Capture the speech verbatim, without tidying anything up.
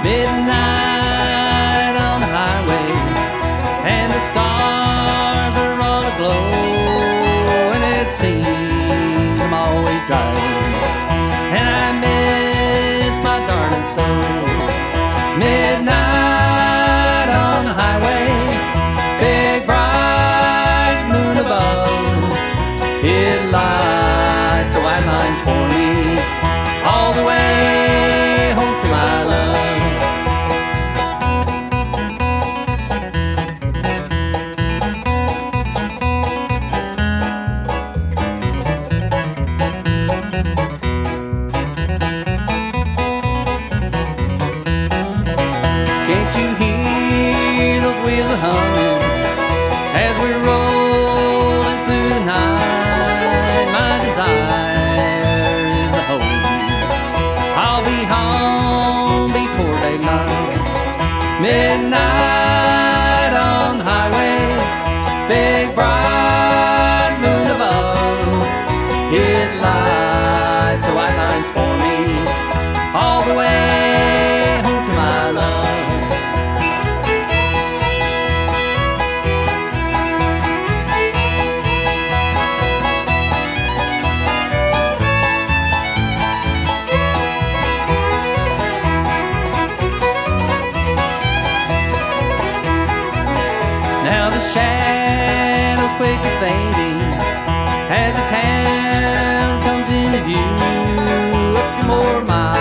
Midnight on the highway, and the stars are all aglow, and it seems I'm always driving, and I miss my darling so. Midnight on the highway, big bright moon above, it lights the white lines for me all the way home to my love. Can't you hear those wheels a humming as we're rolling through the night? My desire is to hold you. I'll be home before daylight. Midnight on the highway, big bright moon above, it lights the white lines for me all the way home to my love. Now the shadows quickly fading as the town comes into view. Up your more miles